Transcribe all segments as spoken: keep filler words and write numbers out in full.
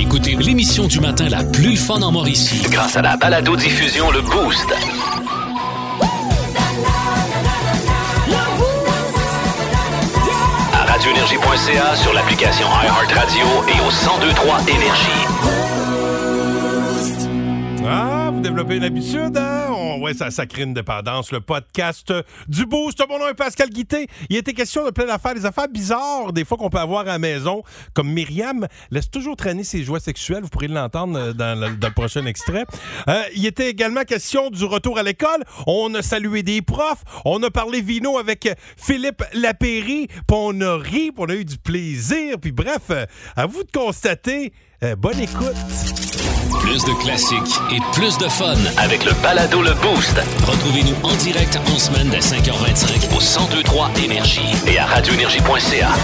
Écoutez l'émission du matin la plus fun en Mauricie grâce à la balado-diffusion Le Boost. À radio énergie point c a, sur l'application iHeartRadio et au cent deux point trois Énergie. Ah, vous développez une habitude, hein? On, ouais, ça, ça crée une dépendance. Le podcast du Boost. Mon nom est Pascal Guité. Il était question de plein d'affaires, des affaires bizarres, des fois qu'on peut avoir à la maison. Comme Myriam laisse toujours traîner ses jouets sexuels. Vous pourrez l'entendre dans le, dans le prochain extrait. Euh, il était également question du retour à l'école. On a salué des profs. On a parlé vino avec Philippe Lapéry. Puis on a ri, puis on a eu du plaisir. Puis bref, à vous de constater. Euh, bonne écoute. Plus de classiques et plus de fun avec le balado Le Boost. Retrouvez-nous en direct en semaine dès cinq heures vingt-cinq au cent deux point trois Énergie et à radio énergie point c a.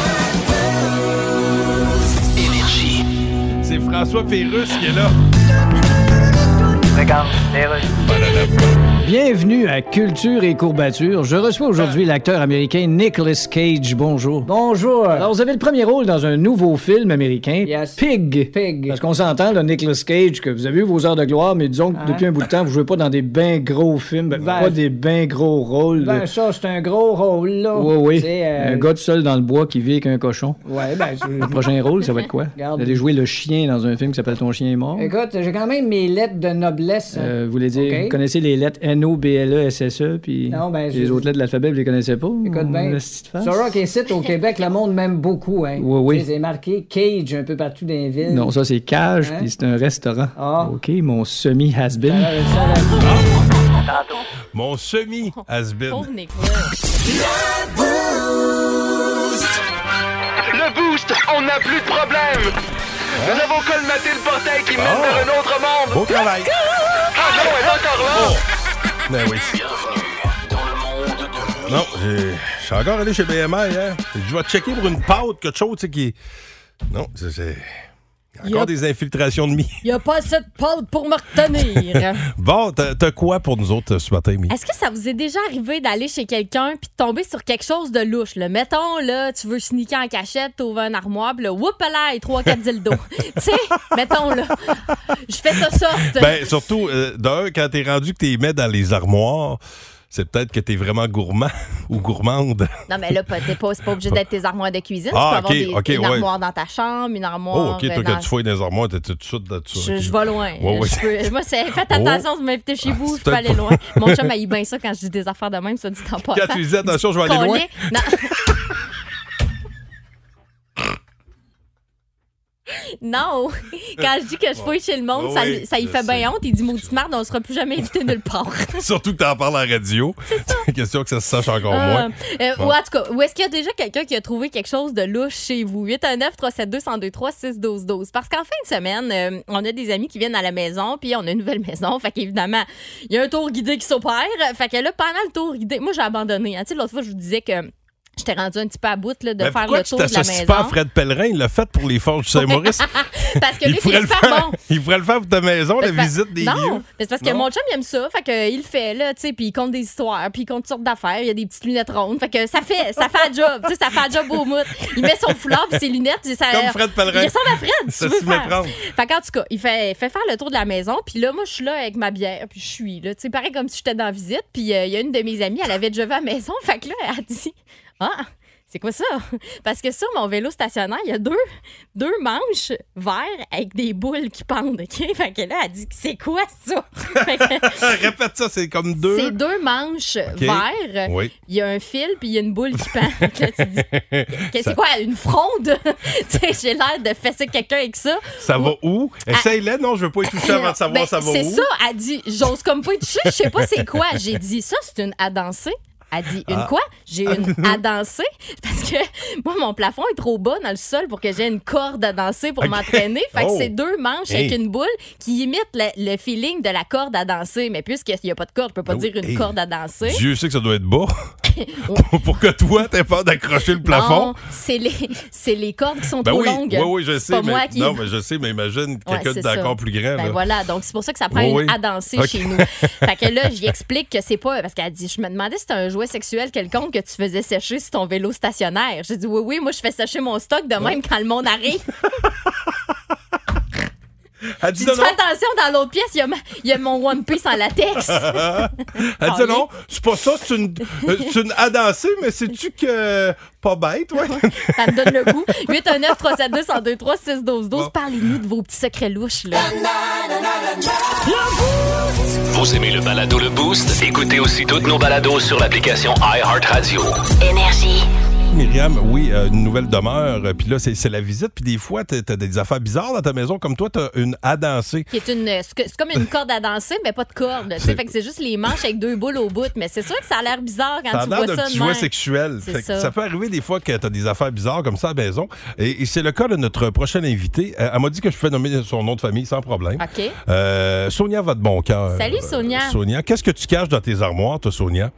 Énergie. C'est François Pérusse qui est là. Regarde, Pérusse. Bienvenue à Culture et Courbature. Je reçois aujourd'hui l'acteur américain Nicolas Cage. Bonjour. Bonjour. Alors, vous avez le premier rôle dans un nouveau film américain, Yes. Pig. Pig. Parce qu'on s'entend, là, Nicolas Cage, que vous avez eu vos heures de gloire, mais disons que Hein? depuis un bout de temps, vous jouez pas dans des ben gros films, ben, Ben, pas des ben gros rôles. Ben, là. ça, c'est un gros rôle, là. Oui, oui. C'est, euh, Un gars tout seul dans le bois qui vit avec un cochon. Ouais, ben, c'est- Le prochain rôle, ça va être quoi? Regarde. Vous allez jouer le chien dans un film qui s'appelle Ton chien est mort. Écoute, j'ai quand même mes lettres de noblesse. Euh, vous voulez dire, Ok. vous connaissez les lettres N O B L E S S E, puis Non, ben, les je- autres lettres de l'alphabet, vous les connaissez pas? Écoute bien. La petite face? Sur Rock et Site, au Québec, le monde m'aime beaucoup, hein. Oui, oui. Tu sais, c'est marqué Cage un peu partout dans les villes. Non, ça c'est Cage, Hein? puis c'est un restaurant. Ah. OK, mon semi-has-been. Euh, ça, là, Mon semi-has-been. Pauvre Nicolas. Le Boost, on n'a plus de problème. Nous avons colmaté le portail qui mène Oh. vers un autre monde. Beau travail. Ah non, elle est encore là. Ben oui. Non, j'ai- je suis encore allé chez B M I hier. Je vais checker pour une pâte, quelque chose, tu sais, qui... Non, c'est... c'est- Il y a encore Yep. des infiltrations de mi. Il n'y a pas assez de pâte pour me retenir. Bon, t'as, t'as quoi pour nous autres euh, ce matin, Mi? Est-ce que ça vous est déjà arrivé d'aller chez quelqu'un puis de tomber sur quelque chose de louche? Là? Mettons, là, tu veux sneaker en cachette, t'ouvres un armoire, puis là, whoop là, et trois quatre dildos. Tu sais, mettons, là, je fais ça soft. Ben, surtout, euh, d'un, quand t'es rendu que t'es mets dans les armoires, c'est peut-être que t'es vraiment gourmand ou gourmande. Non, mais là, pas- t'es pas, c'est pas obligé d'être tes armoires de cuisine. Ah, tu peux ok, avoir des, ok, une ouais. armoire dans ta chambre, une armoire. Oh, OK, toi, euh, quand dans- tu fouilles dans les armoires, t'es tout de suite là-dessus. Je, OK. je vais loin. Ouais, ouais. Je peux- moi, c'est, faites Oh. attention, si vous m'invitez chez vous, Ah, je peux c'est aller peut-être loin. Mon chum haït bien ça quand je dis des affaires de même, ça dit en passant. Quand tu disais, attention, je vais aller loin. Collet. Non. Non, quand je dis que je fouille chez le monde, Oh ça, oui, lui- ça y je fait sais. bien honte. Il dit maudite merde, on sera plus jamais invité nulle part. Surtout que t'en parles à la radio. C'est ça. Question que ça se sache encore moins. Euh, euh, Bon. Ou en tout cas, où est-ce qu'il y a déjà quelqu'un qui a trouvé quelque chose de louche chez vous? huit un neuf, trois sept deux, un zéro deux trois, six un deux un deux. Parce qu'en fin de semaine, euh, on a des amis qui viennent à la maison, puis on a une nouvelle maison. Fait qu'évidemment, il y a un tour guidé qui s'opère. Fait que là, pendant le tour guidé, moi, j'ai abandonné. Hein. Tu sais, l'autre fois, je vous disais que j'étais rendue un petit peu à bout là, de Mais faire pourquoi le tu tour de la t'associes maison. pas à Fred Pellerin? Il l'a fait pour les Forges du Saint-Maurice. Parce que lui, il, c'est pourrait le super faire, bon. il pourrait le faire pour ta maison, la C'est pas- visite des non, lieux. mais c'est parce que Non? mon chum il aime ça, fait que il le fait là, tu sais, puis il compte des histoires, puis il compte toutes sortes d'affaires, il y a des petites lunettes rondes, fait que ça fait ça fait un job, tu sais, ça fait un job au mout. Il met son foulard puis ses lunettes, puis ça Comme Fred Pellerin. Il ressemble à Fred, si Ça tu veux s'y faire. méprendre. Fait qu'en tout cas, il fait, fait faire le tour de la maison, puis là moi je suis là avec ma bière, puis je suis là, tu sais, pareil comme si j'étais dans la visite, puis euh, il y a une de mes amies, elle avait déjà vu à la maison, fait que là elle a dit "Ah, c'est quoi ça? Parce que sur mon vélo stationnaire, il y a deux, deux manches verts avec des boules qui pendent, OK? Fait que là, elle dit, c'est quoi ça? Fait que Répète ça, c'est comme deux. c'est deux manches verts. Oui. Il y a un fil, puis il y a une boule qui pend. Fait que là, tu dis, que c'est quoi, une fronde? Tu sais, j'ai l'air de fesser quelqu'un avec ça. Ça va où? Essaye-le, non, je veux pas y toucher avant de savoir Ben, ça va où. c'est ça, elle dit, j'ose comme pas y toucher, je sais pas c'est quoi. J'ai dit, ça, c'est une à danser. Elle dit, une Ah. quoi? J'ai une à danser. Parce que moi, mon plafond est trop bas dans le sol pour que j'ai une corde à danser pour Ok. m'entraîner. Fait que Oh. c'est deux manches Hey. avec une boule qui imite le, le feeling de la corde à danser. Mais puisqu'il n'y a pas de corde, je peux pas Oh, dire une hey. corde à danser. Dieu sait que ça doit être bas. pour, pour que toi, t'aies peur d'accrocher le plafond. Non, c'est les, c'est les cordes qui sont Ben trop oui, longues. oui, oui, je C'est sais. pas mais, moi qui... Non, mais je sais, mais imagine Ouais, quelqu'un c'est ça. d'encore plus grand. Ben là. voilà, donc c'est pour ça que ça prend Oui, une oui. à danser Ok. chez nous. Fait que là, j'y explique que c'est pas. Parce qu'elle dit, je me demandais si c'était un jouet sexuel quelconque que tu faisais sécher sur ton vélo stationnaire. J'ai dit, oui, oui, moi, je fais sécher mon stock de même quand le monde arrive. Elle dit Tu non, fais non. attention, dans l'autre pièce, il y, a ma- il y a mon One Piece en latex. Elle dit non, c'est pas ça, c'est une, euh, c'est une à danser, mais sais-tu que. Pas bête, ouais. Ça me donne le goût. huit un neuf, trois sept deux, un deux trois, six un deux un deux. Bon. Parlez-nous de vos petits secrets louches, là. Vous aimez le balado Le Boost? Écoutez aussi toutes nos balados sur l'application iHeartRadio. Énergie. Myriam, oui, euh, une nouvelle demeure, euh, puis là, c'est, c'est la visite, puis des fois, t'as, t'as des affaires bizarres dans ta maison, comme toi, t'as une à danser. Qui est une, c'est que- c'est comme une corde à danser, mais pas de corde. tu sais. Fait que c'est juste les manches avec deux boules au bout. Mais c'est sûr que ça a l'air bizarre quand Ça a tu l'air vois d'un ça petit de jouet même. sexuel. C'est Fait que ça. ça peut arriver des fois que t'as des affaires bizarres comme ça à la maison. Et, et c'est le cas de notre prochaine invitée. Euh, elle m'a dit que je pouvais nommer son nom de famille sans problème. OK. Euh, Sonia va de bon cœur. Salut, Sonia. Euh, Sonia, qu'est-ce que tu caches dans tes armoires, toi, Sonia?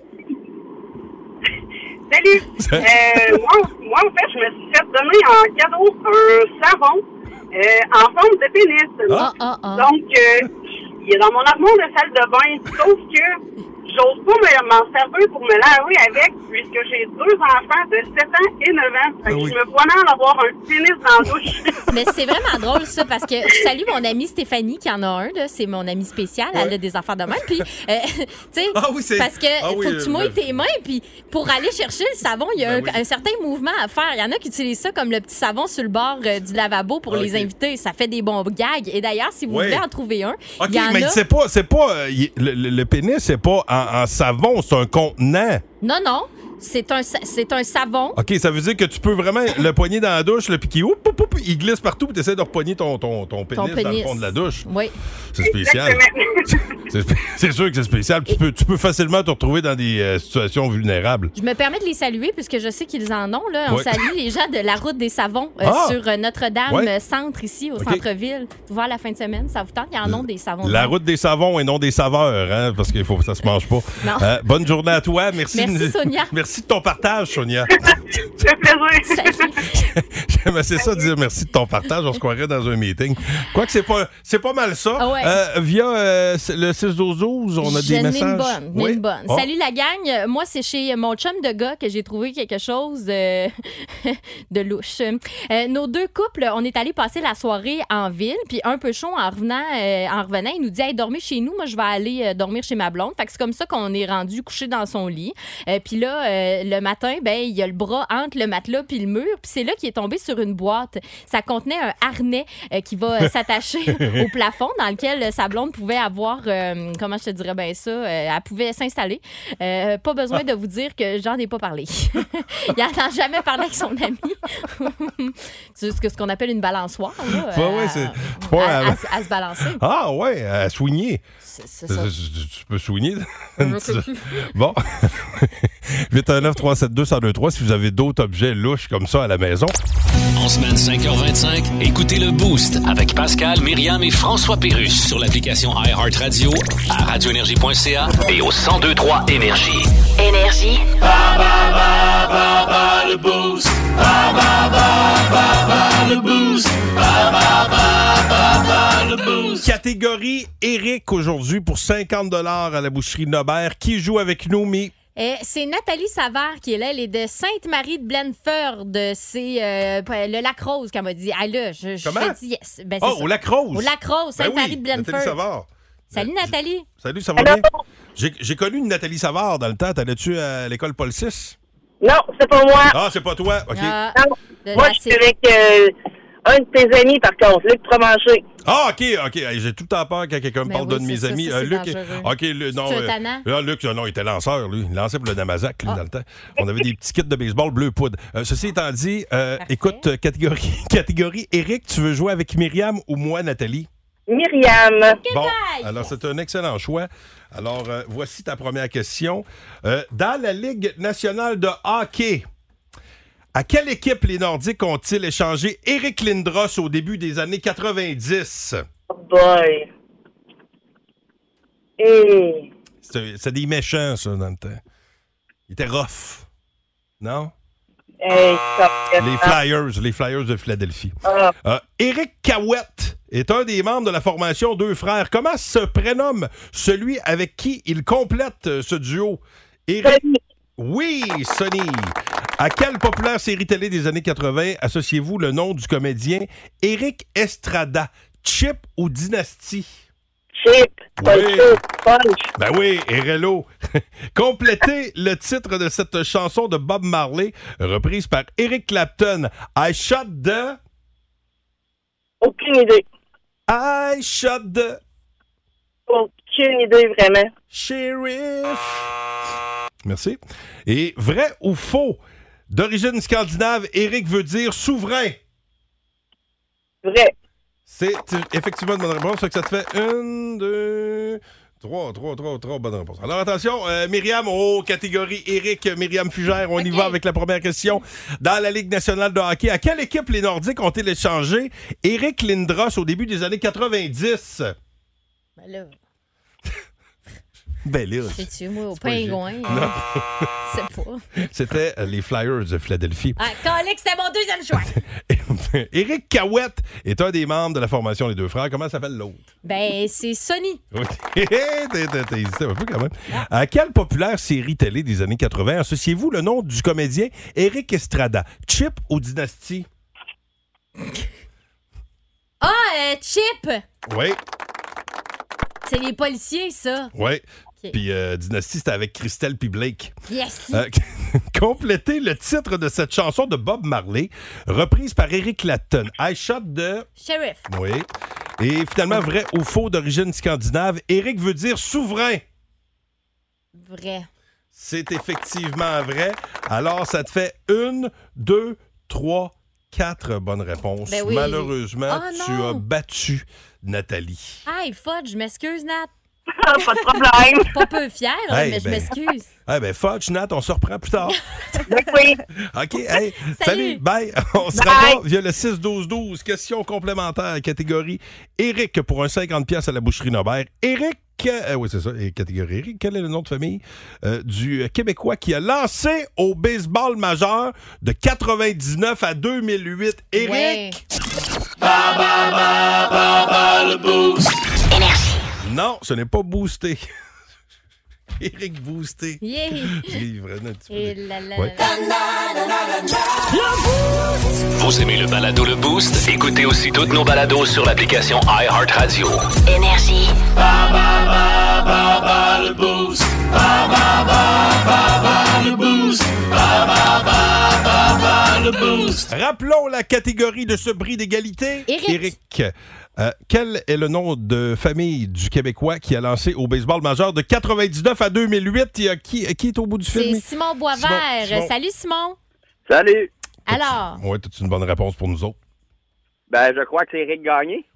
Salut! Euh, moi, moi, en fait, je me suis fait donner en cadeau un savon euh, en forme de pénis. Ah, ah, ah. Donc, euh, il est dans mon armoire de salle de bain. Sauf que j'ose pas me- m'en servir pour me laver avec, puisque j'ai deux enfants de sept ans et neuf ans. Fait que Ah oui. je me vois mal avoir un pénis dans la douche. Mais c'est vraiment drôle, ça, parce que je salue mon amie Stéphanie, qui en a un, là. C'est mon amie spéciale. Elle a des affaires de même. Puis, euh, tu sais, Ah oui, c'est- parce que ah faut oui, que tu euh, mouilles le- tes mains. Puis, pour aller chercher le savon, il y a Ben un, oui. un certain mouvement à faire. Il y en a qui utilisent ça comme le petit savon sur le bord euh, du lavabo pour Ok. les invités. Ça fait des bons gags. Et d'ailleurs, si vous Ouais. voulez en trouver un, OK, il y en mais a... c'est pas. C'est pas euh, y- le, le- le pénis, c'est pas en, en savon, c'est un contenant. Non, non. C'est un, sa- c'est un savon. OK, ça veut dire que tu peux vraiment le poigner dans la douche, là, puis qu'il oup, oup, oup, il glisse partout, puis tu essaies de repogner ton, ton, ton, pénis Ton dans le pénis. fond de la douche. Oui. C'est spécial. c'est, spé- c'est sûr que c'est spécial. Tu peux, tu peux facilement te retrouver dans des euh, situations vulnérables. Je me permets de les saluer puisque je sais qu'ils en ont. Là. On Ouais. salue les gens de la route des savons euh, Ah! sur euh, Notre-Dame Ouais. euh, Centre ici au OK. centre-ville. Ouvert la fin de semaine, ça vous tente? Il y en a des savons. La de- route des savons et non des saveurs, hein, parce qu'il faut ça se mange pas. Non. Euh, bonne journée à toi. Merci. Merci, Sonia. Merci de ton partage, Sonia. Ça fait plaisir. Salut. J'aime assez ça de dire merci de ton partage. On se croirait dans un meeting. Quoique c'est pas, c'est pas mal ça. Ah ouais. Euh, via euh, le six douze douze, on a J'en des ai messages. une bonne, j'en ai Oui? une bonne. Oh. Salut la gang. Euh, Moi, c'est chez mon chum de gars que j'ai trouvé quelque chose de, de louche. Euh, nos deux couples, on est allés passer la soirée en ville, puis un peu chaud en revenant, euh, en revenant, il nous dit hey, dormez chez nous, moi je vais aller euh, dormir chez ma blonde. Fait que c'est comme ça qu'on est rendu couché dans son lit. Euh, puis là, euh, le matin, ben il y a le bras entre le matelas puis le mur, puis c'est là qu'il est tombé sur une boîte. Ça contenait un harnais euh, qui va euh, s'attacher au plafond dans lequel euh, sa blonde pouvait avoir, euh, comment je te dirais bien ça, euh, elle pouvait s'installer. Euh, pas besoin de vous dire que j'en ai pas parlé. Il en a jamais parlé avec son ami. C'est ce que- ce qu'on appelle une balançoire. Là, Ouais, ouais, à- c'est- ouais, à, à- à- à se balancer. Ah ouais, à soigner. C'est c'est ça. Tu, tu peux soigner. Je sais plus. Bon. huit un neuf, trois sept deux, un deux trois si vous avez d'autres objets louches comme ça à la maison. En semaine cinq heures vingt-cinq, écoutez le Boost avec Pascal, Myriam et François Pérusse sur l'application iHeartRadio, à radioénergie point c a et au cent deux trois Énergie. Énergie. Catégorie Eric aujourd'hui pour cinquante dollars à la boucherie Nobert. Qui joue avec nous, Mi? Eh, c'est Nathalie Savard qui est là. Elle est de Sainte-Marie de Blenford. C'est euh, le Lac-Rose qu'elle m'a dit. Ah là, je, je Comment? te dis yes. Ben, c'est Oh, ça. au Lac-Rose. Au Lac-Rose, Ben Sainte-Marie oui, de Blenford. Nathalie Savard. Salut Ben, Nathalie. Salut, ça va Allô? bien? J'ai, j'ai connu une Nathalie Savard dans le temps. T'allais-tu à l'école Paul six? Non, c'est pas moi. Ah, c'est pas toi? OK. Ah, Non, de moi, la- je suis avec euh, un de tes amis, par contre, Luc Provencher. Ah, OK, OK. Hey, j'ai tout le temps peur quand quelqu'un me Ben parle oui, d'un de mes c'est ça, amis. ça, Euh, c'est Luc. dangereux. OK, le, non. C'est un euh, tannant? là, Luc, non, il était lanceur, lui. Il lançait pour le Namazac, lui, Ah. dans le temps. On avait des petits kits de baseball bleu poudre. Euh, ceci étant dit, euh, Parfait. écoute, euh, catégorie, catégorie Eric, tu veux jouer avec Myriam ou moi, Nathalie? Myriam. Bon, alors c'est un excellent choix. Alors, euh, voici ta première question. Euh, dans la Ligue nationale de hockey, à quelle équipe les Nordiques ont-ils échangé Eric Lindros au début des années quatre-vingt-dix? Oh boy. Et... C'est, c'est des méchants, ça, dans le temps. Ils étaient rough. Non? Hey, ça... Les Flyers, les Flyers de Philadelphie. Ah, Euh, Éric Cahouette est un des membres de la formation Deux Frères. Comment se prénomme celui avec qui il complète euh, ce duo? Éric... Sonny. Oui, Sonny. À quelle populaire série télé des années quatre-vingts associez-vous le nom du comédien Éric Estrada? Chip ou Dynastie? Chip. Pas Oui. le chip. Punch. Ben oui, Erello. Complétez le titre de cette chanson de Bob Marley, reprise par Eric Clapton. I shot the... Aucune idée. I shot the... Aucune idée, vraiment. Sheriff. Merci. Et vrai ou faux? D'origine scandinave, Eric veut dire souverain. Vrai. C'est effectivement une bonne réponse. Ça, que ça te fait une, deux, trois, trois, trois, trois bonnes réponses. Alors attention, euh, Myriam, oh, catégorie Éric, Myriam Fugère, on okay. y va avec la première question. Dans la Ligue nationale de hockey, à quelle équipe les Nordiques ont-ils échangé Éric Lindros au début des années quatre-vingt-dix? Ben là... Ben là, c'est-tu, moi, au pingouin? Non. C'est pas. C'était euh, les Flyers de Philadelphie. Ah, Calique, c'était mon deuxième choix. Éric Cahouette est un des membres de la formation Les Deux Frères. Comment s'appelle l'autre? Ben, c'est Sonny. T'as hésité un peu quand même. Ah. À quelle populaire série télé des années quatre-vingts associez-vous le nom du comédien Éric Estrada? Chip ou Dynastie? Ah, euh, Chip! Oui. C'est les policiers, ça. Oui. Puis euh, Dynastie, c'était avec Christelle puis Blake. Yes! Euh, complétez le titre de cette chanson de Bob Marley, reprise par Eric Clapton. I shot de... Sheriff. Oui. Et finalement, vrai ou faux d'origine scandinave, Eric veut dire souverain. Vrai. C'est effectivement vrai. Alors, ça te fait une, deux, trois, quatre bonnes réponses. Ben oui. Malheureusement, oh, tu as battu Nathalie. Hey, fudge, je m'excuse, Nat. Pas de problème. Pas peu fière, hey, mais ben, je m'excuse. Eh ben, fudge, Nat, on se reprend plus tard. Oui. OK, hey, salut. salut, bye. On se bye. revoit via le six douze douze. Question complémentaire, catégorie Éric pour un cinquante piastres à la boucherie Nobert. Éric, euh, oui, c'est ça, catégorie Éric. Quel est le nom de famille euh, du Québécois qui a lancé au baseball majeur de quatre-vingt-dix-neuf à deux mille huit? Éric. Ouais. Ba, ba, ba, ba, ba, le boost. Énergie. Non, ce n'est pas boosté. Éric Boosté. Yeah. Il un petit peu. Et la, la, ouais. la, la. Vous aimez le balado Le Boost? Écoutez aussi toutes nos balados sur l'application iHeartRadio. Énergie. Ba, ba, ba, ba, ba, le Boost. Ba, ba, ba, ba, ba, le Boost. Ba, ba, ba, ba, ba, le Boost. Rappelons la catégorie de ce bris d'égalité. Éric. Éric. Euh, quel est le nom de famille du Québécois qui a lancé au baseball majeur de quatre-vingt-dix-neuf à deux mille huit? Il y a qui, qui est au bout du film? C'est Simon Boisvert. Simon, Simon. Salut, Simon. Salut. Alors? Oui, as-tu une bonne réponse pour nous autres? Ben, je crois que c'est Éric Gagné.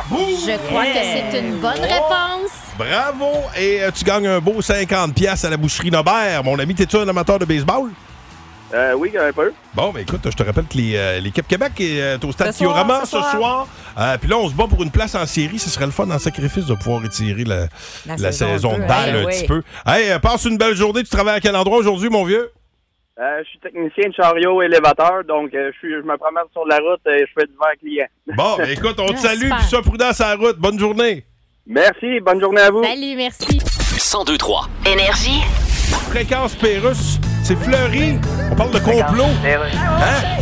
Je crois yeah. que c'est une bonne réponse. Bravo! Et euh, tu gagnes un beau cinquante piastres à la boucherie Nobert. Mon ami, t'es-tu un amateur de baseball? Euh, oui, un peu. Bon, ben écoute, je te rappelle que les, euh, l'équipe Québec est euh, au stade Kiorama ce soir. soir. Euh, Puis là, on se bat pour une place en série. Ce serait le fun en sacrifice de pouvoir étirer la, la, la saison, saison de balle hey, un oui. petit peu. Hey, euh, passe une belle journée. Tu travailles à quel endroit aujourd'hui, mon vieux? Euh, je suis technicien de chariot élévateur, donc euh, je, suis, je me promène sur la route et je fais du vent client. Bon, ben écoute, on te salue. Puis sois prudent sur la route. Bonne journée. Merci. Bonne journée à vous. Salut, merci. cent deux trois. Énergie. Fréquence Pérusse. C'est Fleury. On parle de complot. Hein?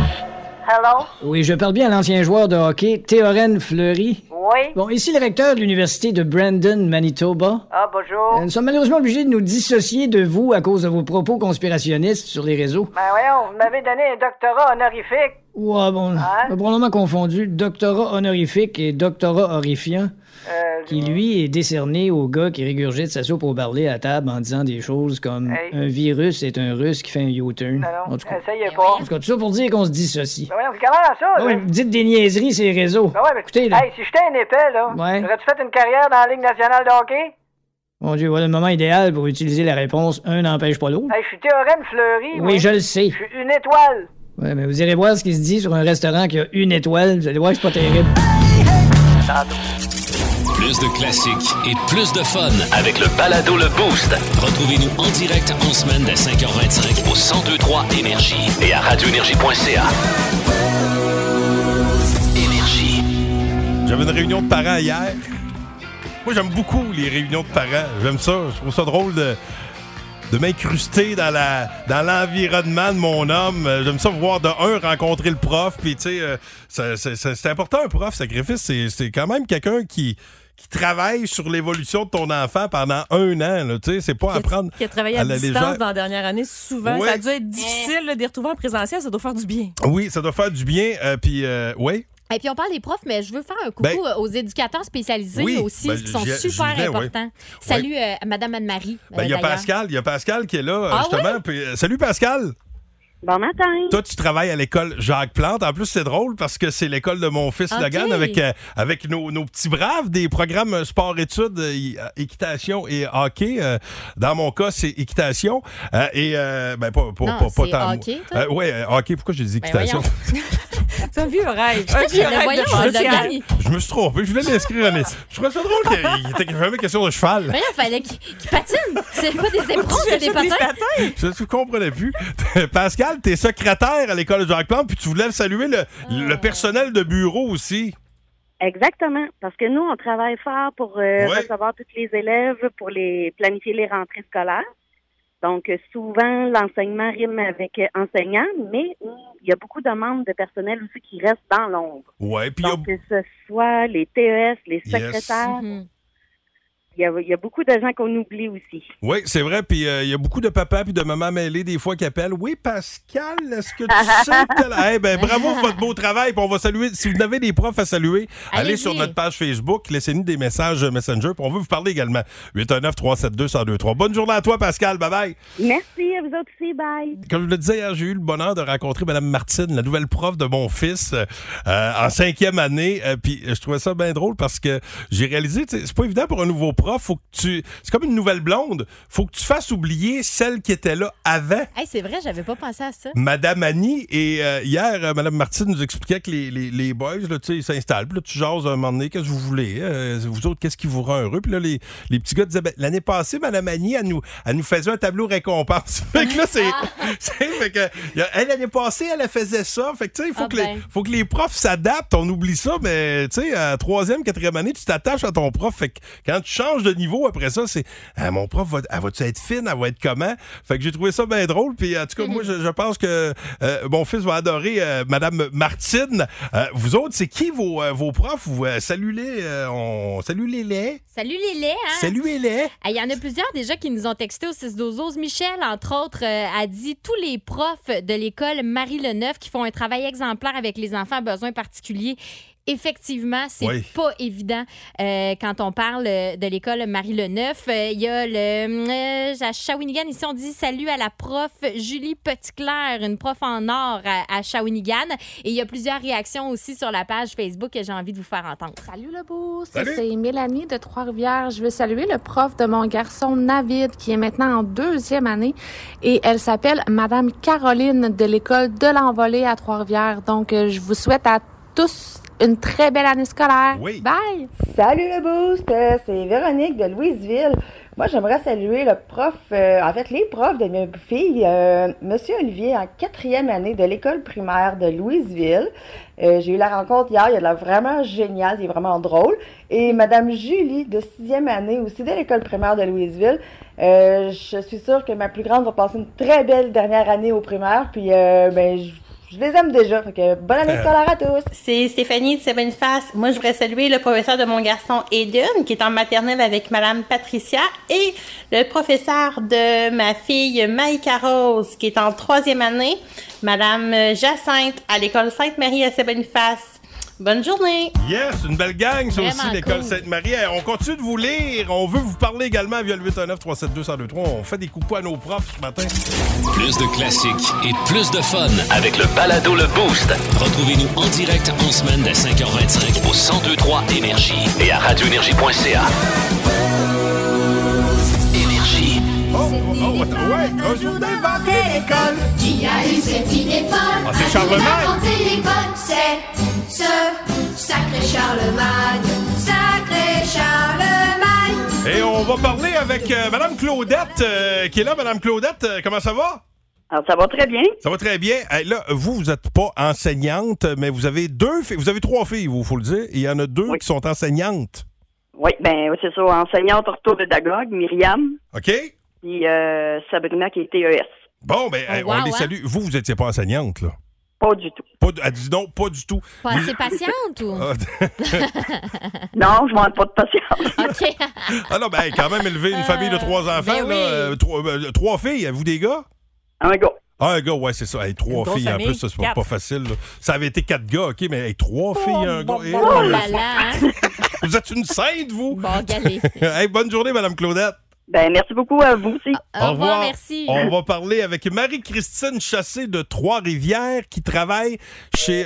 Hello? Oui, je parle bien à l'ancien joueur de hockey, Théorène Fleury. Oui? Bon, ici le recteur de l'université de Brandon, Manitoba. Ah, bonjour. Euh, nous sommes malheureusement obligés de nous dissocier de vous à cause de vos propos conspirationnistes sur les réseaux. Ben voyons, vous m'avez donné un doctorat honorifique. Ouais, bon, hein? on a probablement confondu doctorat honorifique et doctorat horrifiant. Euh, qui, lui, est décerné au gars qui régurgite sa soupe au barlé à table en disant des choses comme hey. un virus est un russe qui fait un U-turn. Non, non, en tout cas, essayez pas. En tout cas, tout ça pour dire qu'on se dissocie. Ben voyons, comment ça? Ah ouais, vous dites des niaiseries sur les réseaux. Ben ouais, mais écoutez, là. Hey, si j'étais un épais, là, ouais. j'aurais-tu fait une carrière dans la Ligue nationale de hockey? Mon Dieu, voilà le moment idéal pour utiliser la réponse « un n'empêche pas l'autre ». Hey, je suis Théorème Fleury. Oui, moi. je le sais. Je suis une étoile. Ouais, mais vous irez voir ce qui se dit sur un restaurant qui a une étoile. Vous allez voir que c'est pas terrible. Plus de classiques et plus de fun avec le balado Le Boost. Retrouvez-nous en direct en semaine dès cinq heures vingt-cinq au cent deux trois Énergie et à radio énergie point c a. Énergie. J'avais une réunion de parents hier. Moi, j'aime beaucoup les réunions de parents. J'aime ça. Je trouve ça drôle de, de m'incruster dans la dans l'environnement de mon homme. Euh, J'aime ça voir de un rencontrer le prof. Puis, tu sais, euh, c'est, c'est, c'est, c'est important, un prof, sacrifice. C'est, c'est quand même quelqu'un qui... qui travaille sur l'évolution de ton enfant pendant un an. Là, tu sais, c'est pas qui a, apprendre qui a travaillé à, à la distance légère. dans la dernière année, souvent. Ouais. Ça a dû être difficile là, de les retrouver en présentiel. Ça doit faire du bien. Oui, ça doit faire du bien. Euh, puis, euh, oui. Et puis on parle des profs, mais je veux faire un coucou Ben, aux éducateurs spécialisés oui, aussi, ben, qui sont j'y- super j'y venais, importants. oui. Salut euh, à Madame Anne-Marie. Ben, euh, il y a d'ailleurs. Pascal, il y a Pascal qui est là, Ah justement. Puis, euh, salut Pascal. Bon matin. Toi, tu travailles à l'école Jacques Plante. En plus, c'est drôle parce que c'est l'école de mon fils OK. Logan avec, euh, avec nos, nos petits braves des programmes sport-études, euh, y- euh, équitation et hockey. Euh, dans mon cas, c'est équitation. Euh, et, euh, ben, pas, pas, Non, pas, pas c'est tant. hockey, toi? Euh, ouais, euh, hockey. Pourquoi j'ai dit Ben, équitation? C'est un vieux rêve. Un vieux Mais rêve voyons, de on l'a social. gagné. Je me suis trompé. Je voulais l'inscrire en est. Je trouvais ça drôle qu'il était jamais question de cheval. Voyons, il fallait qu'il qu'il patine. C'est pas des éperons, c'est des J'achète des patins. patins. Je ne comprenais plus. Pascal, t'es secrétaire à l'école de Jacques Plante, puis tu voulais saluer le, le personnel de bureau aussi. Exactement, parce que nous, on travaille fort pour euh, Ouais. recevoir tous les élèves, pour les planifier les rentrées scolaires. Donc, euh, souvent, l'enseignement rime avec euh, enseignant, mais euh, il y a beaucoup de membres de personnel aussi qui restent dans l'ombre. Ouais, puis il y a- Donc, que ce soit les T E S, les Yes. secrétaires, Mhm. il y, a, il y a beaucoup de gens qu'on oublie aussi. Oui, c'est vrai. Puis euh, il y a beaucoup de papas puis de mamans mêlées des fois qui appellent. Oui, Pascal, est-ce que tu sais que... Eh ben, bravo pour votre beau travail. Puis on va saluer. Si vous avez des profs à saluer, allez Allez-y. sur notre page Facebook. Laissez-nous des messages Messenger. Puis on veut vous parler également. huit un neuf, trois sept deux, un zéro deux trois. Bonne journée à toi, Pascal. Bye-bye. Merci à vous autres aussi. Bye. Comme je le disais hier, j'ai eu le bonheur de rencontrer Mme Martine, la nouvelle prof de mon fils, euh, en cinquième année. Euh, puis je trouvais ça bien drôle parce que j'ai réalisé, tu sais, c'est pas évident pour un nouveau prof. Faut que tu, c'est comme une nouvelle blonde. Faut que tu fasses oublier celle qui était là avant. Hey, c'est vrai, j'avais pas pensé à ça. Madame Annie, et euh, hier, euh, Madame Martine nous expliquait que les, les, les boys, là, tu sais, ils s'installent. Puis là, tu jases un moment donné, qu'est-ce que vous voulez? Euh, vous autres, qu'est-ce qui vous rend heureux? Puis là, les, les petits gars disaient, ben, l'année passée, Madame Annie, elle nous, elle nous faisait un tableau récompense. Fait que là, c'est. c'est- fait que, y a- elle, l'année passée, elle, elle faisait ça. Fait que, tu sais, il faut, Ah que les- ben. faut que les profs s'adaptent. On oublie ça, mais, tu sais, à troisième, quatrième année, tu t'attaches à ton prof. Fait que quand tu changes de niveau après ça, c'est, ah, mon prof, va, elle va-tu être fine? Elle va être comment? Fait que j'ai trouvé ça bien drôle. Puis, en tout cas, moi, je, je pense que euh, mon fils va adorer euh, Madame Martine. Euh, vous autres, c'est qui vos, euh, vos profs? Vous euh, saluez, euh, on salue les laits. Salut les laits, hein? Salut les laits. Il y en a plusieurs déjà qui nous ont texté au six douze douze. Michel, entre autres, euh, a dit tous les profs de l'école Marie-Leneuf qui font un travail exemplaire avec les enfants à besoins particuliers. Effectivement, c'est Oui. pas évident euh, quand on parle euh, de l'école Marie-Leneuf. Euh, Il y a le euh, à Shawinigan, ici on dit salut à la prof Julie Petitclerc, une prof en or à, à Shawinigan. Et il y a plusieurs réactions aussi sur la page Facebook que j'ai envie de vous faire entendre. Salut le boost, Salut. c'est Mélanie de Trois-Rivières. Je veux saluer le prof de mon garçon Navid qui est maintenant en deuxième année et elle s'appelle Madame Caroline de l'école de l'Envolée à Trois-Rivières. Donc euh, je vous souhaite à tous une très belle année scolaire. Oui. Bye! Salut le boost, euh, c'est Véronique de Louisville. Moi, j'aimerais saluer le prof, euh, en fait, les profs de mes filles, euh, Monsieur Olivier, en quatrième année de l'école primaire de Louisville. Euh, j'ai eu la rencontre hier, il a l'air vraiment génial, il est vraiment drôle. Et Madame Julie, de sixième année aussi de l'école primaire de Louisville. Euh, je suis sûre que ma plus grande va passer une très belle dernière année au primaire, puis euh, ben, je Je les aime déjà. Fait que bonne année scolaire à tous. C'est Stéphanie de Seven-Face. Moi, je voudrais saluer le professeur de mon garçon Aiden, qui est en maternelle avec Madame Patricia, et le professeur de ma fille Maïka Rose, qui est en troisième année, Madame Jacinthe, à l'école Sainte-Marie à Seven-Face. Bonne journée! Yes, une belle gang, ça Vraiment aussi, l'école cool. Sainte-Marie. Hey, on continue de vous lire. On veut vous parler également via le huit un neuf, trois sept deux, un zéro deux trois. On fait des coucous à nos profs ce matin. Plus de classiques et plus de fun avec le balado Le Boost. Retrouvez-nous en direct en semaine dès cinq heures vingt-cinq au cent deux point trois Énergie et à radio énergie point c a. Énergie. Oh, oh, oh, attends, ouais, un jour d'inventer l'école. Qui a eu cette idée folle? Ah, c'est Charlemagne. Inventer l'école, c'est ce sacré Charlemagne, sacré Charlemagne. Et on va parler avec euh, Mme Claudette, euh, qui est là. Mme Claudette, euh, comment ça va? Alors, ça va très bien. Ça va très bien. Hey, là, vous, vous n'êtes pas enseignante, mais vous avez deux filles. Vous avez trois filles, il faut le dire. Et il y en a deux Oui. qui sont enseignantes. Oui, ben c'est ça, enseignante orthopédagogue, Myriam. OK? puis euh, Sabrina qui est T E S. Bon, ben, Oh, hey, wow, on les hein? salue. Vous, vous n'étiez pas enseignante, là? Pas du tout. Pas, elle dit non, pas du tout. Pas assez patiente ou? Ah, Non, je manque pas de patience. OK. ah non, ben, quand même élever une famille de trois enfants, ben là, oui. euh, trois, euh, trois filles, vous des gars? Un gars. Ah, un gars, ouais, c'est ça. Hey, trois Une grosse filles en famille, plus, ça, c'est pas, quatre. pas facile. Là. Ça avait été quatre gars, OK, mais hey, trois filles, un gars. Eh, Oh euh, là là, hein? Vous êtes une sainte, vous? Bon, galé. Hey, bonne journée, Madame Claudette. Ben, merci beaucoup à vous aussi. Au revoir, merci. On va parler avec Marie-Christine Chassé de Trois-Rivières qui travaille chez...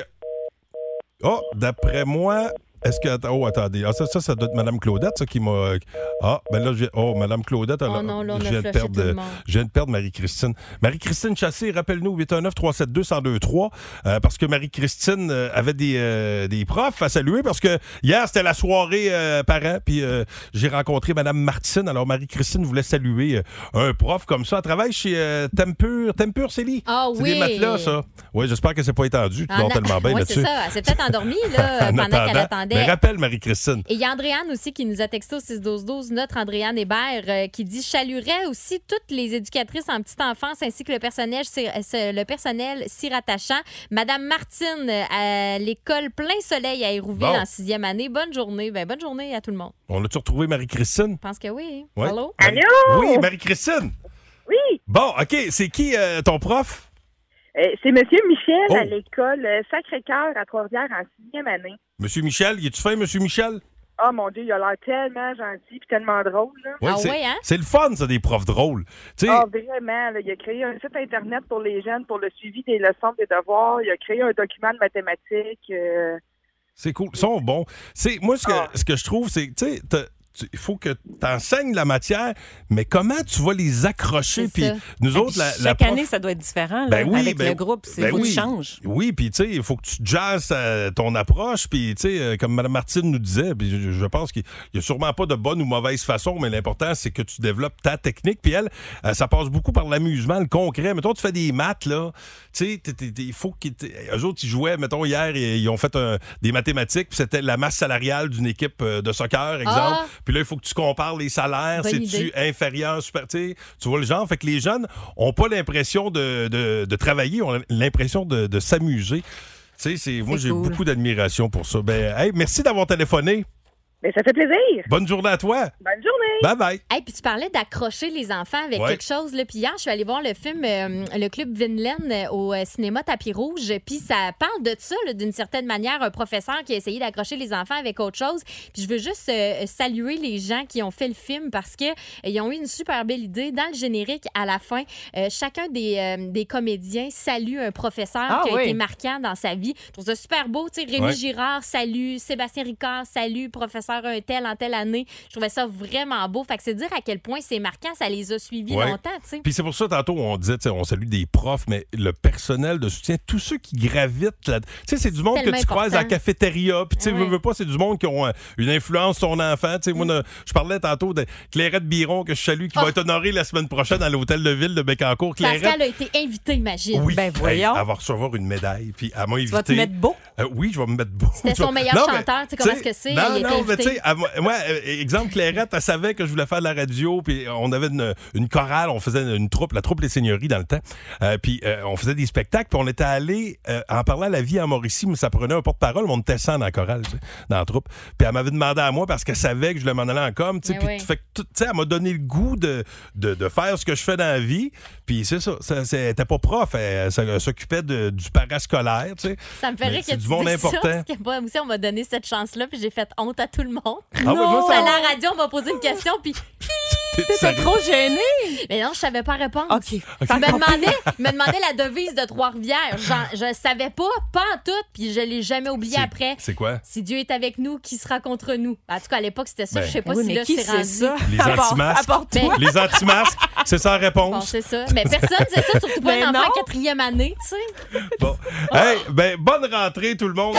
Oh, d'après moi... Est-ce que... Oh, attendez. Ah, ça, ça, ça doit être Mme Claudette, ça, qui m'a... Ah, ben là, j'ai... Oh, Mme Claudette, alors, Oh non, là, on a je viens de flushé perdre, tout le monde. je viens de perdre Marie-Christine. Marie-Christine Chassé, rappelle-nous, huit un neuf, trois sept deux, un zéro deux trois, euh, parce que Marie-Christine euh, avait des, euh, des profs à saluer, parce que hier, c'était la soirée euh, parents, puis euh, j'ai rencontré Mme Martine. Alors, Marie-Christine voulait saluer euh, un prof comme ça. Elle travaille chez euh, Tempur, Tempur, Célie. Ah C'est oui. des matelas, ça. Oui, j'espère que c'est pas étendu. Tu En dors a- tellement bien Ouais, là-dessus. c'est ça. Elle s'est peut-être endormie là, En pendant qu'elle attendant, attendait. ben, rappelle Marie-Christine. Et il y a Andréane aussi qui nous a texté au six douze douze, notre Andréane Hébert, euh, qui dit « Je saluerais aussi toutes les éducatrices en petite enfance ainsi que le personnel, s'y- le personnel s'y rattachant. Madame Martine euh, à l'école Plein Soleil à Hérouville Bon. en sixième année. Bonne journée. Ben, bonne journée à tout le monde. On a-tu retrouvé Marie-Christine? Je pense que oui. Ouais. Allô? Marie- Oui, Marie-Christine. Oui. Bon, OK. C'est qui euh, ton prof? Euh, c'est Monsieur Michel Oh. à l'école euh, Sacré-Cœur à Trois-Rivières en sixième année. Monsieur Michel. Y es-tu fin, Monsieur Michel? Oh mon Dieu, il a l'air tellement gentil puis tellement drôle. Là. Ouais, c'est, c'est le fun, ça, des profs drôles. Tu sais, Ah, vraiment, là, il a créé un site Internet pour les jeunes pour le suivi des leçons des devoirs. Il a créé un document de mathématiques. euh, c'est cool. Ils sont bons. C'est, moi, ce que, Ah. ce que je trouve, c'est, tu sais, t'as- tu- il faut que tu enseignes la matière, mais comment tu vas les accrocher? C'est Puis ça. nous Et autres, puis la, la chaque prof- année, ça doit être différent là, Ben oui, avec ben- le groupe. Il ben faut que oui. tu changes. Oui, puis tu sais, il faut que tu jazzes euh, ton approche, puis tu sais, euh, comme Mme Martine nous disait, puis je, je pense qu'il n'y a sûrement pas de bonne ou mauvaise façon, mais l'important, c'est que tu développes ta technique, puis elle, euh, ça passe beaucoup par l'amusement, le concret. Mettons, tu fais des maths, là, tu sais, t'es- t'es- t'es- il faut qu'ils... t'es- eux autres, ils jouaient, mettons, hier, ils, ils ont fait un- des mathématiques, puis c'était la masse salariale d'une équipe euh, de soccer, exemple. Ah. Puis là, il faut que tu compares les salaires, Bonne c'est-tu idée. inférieur, super, tu sais, tu vois le genre. Fait que les jeunes ont pas l'impression de, de, de travailler, ont l'impression de, de s'amuser. Tu sais, c'est, moi, j'ai cool. beaucoup d'admiration pour ça. Ben, hey, merci d'avoir téléphoné. Mais ça fait plaisir. Bonne journée à toi. Bonne journée. Bye bye. Hey, puis tu parlais d'accrocher les enfants avec Ouais. quelque chose. Là. Puis hier, je suis allée voir le film euh, Le Club Vinland euh, au euh, cinéma Tapis Rouge. Puis ça parle de ça, là, d'une certaine manière, un professeur qui a essayé d'accrocher les enfants avec autre chose. Puis je veux juste euh, saluer les gens qui ont fait le film parce que euh, ils ont eu une super belle idée. Dans le générique, à la fin, euh, chacun des, euh, des comédiens salue un professeur Ah qui a oui. été marquant dans sa vie. Je trouve ça super beau. Tu sais, Rémi Ouais. Girard, salut. Sébastien Ricard, salut. Professeur un tel en telle année. Je trouvais ça vraiment beau. Fait que c'est dire à quel point c'est marquant, ça les a suivis Ouais. longtemps, tu sais. Puis c'est pour ça, tantôt, on disait, tu sais, on salue des profs, mais le personnel de soutien, tous ceux qui gravitent là. Tu sais, c'est du monde que tellement tu croises à la important. cafétéria. Puis, tu sais, Ouais. veux, veux pas, c'est du monde qui ont euh, une influence sur ton enfant. Tu sais, moi, Mm. là, je parlais tantôt de Clairette Biron, que je salue, qui va Oh. être honorée la semaine prochaine à l'hôtel de ville de Bécancour. Clairette. Pascal a été invité, imagine. Oui, Ben, voyons. Hey, elle va recevoir une médaille. Puis elle m'a invité. Tu vas te mettre beau? Euh, oui, je vais me mettre beau. C'était Je vais- son meilleur Non, mais, chanteur. Tu sais comment est-ce que c'est? Non, Il a été non, mais invité. tu sais, elle m'a- moi, euh, exemple, Clairette, elle savait que je voulais faire de la radio, puis on avait une, une chorale, on faisait une troupe, la troupe Les Seigneuries dans le temps. Euh, puis euh, on faisait des spectacles, puis on était allé euh, en parlant à la vie en Mauricie, mais ça prenait un porte-parole, mais on était cent dans la chorale, tu sais, dans la troupe. Puis elle m'avait demandé à moi parce qu'elle savait que je voulais m'en aller en com, tu sais, Mais puis oui. fait que tout- tu sais, elle m'a donné le goût de, de, de faire ce que je fais dans la vie. Puis c'est ça, ça c'est- elle était pas prof, elle, elle, elle s'occupait de- du parascolaire, tu sais. Ça me fait Mais rire que c'est tu du monde dises important. ça, parce que moi aussi, on m'a donné cette chance-là, puis j'ai fait honte à tout le monde. Ah oui, moi, ça- à la radio, on m'a posé une question, puis... T'étais T'étais trop gênée. Mais non, je savais pas répondre. OK. Il me demandait, il me demandait la devise de Trois-Rivières. J'en- Je savais pas, pas en tout, puis je l'ai jamais oublié C'est- après. C'est quoi? Si Dieu est avec nous, qui sera contre nous? En tout cas, à l'époque, c'était ça. Ben. Je sais pas Oui, si mais là, qui c'est c'est rendu. ça? Les À part- anti-masques. à part toi. Ben- Les anti-masques, c'est sans Bon, réponse. c'est ça. Mais personne sait ça, surtout pas Ben un enfant non. en quatrième année, tu sais. Bon. Hey, ben, bonne rentrée, tout le monde.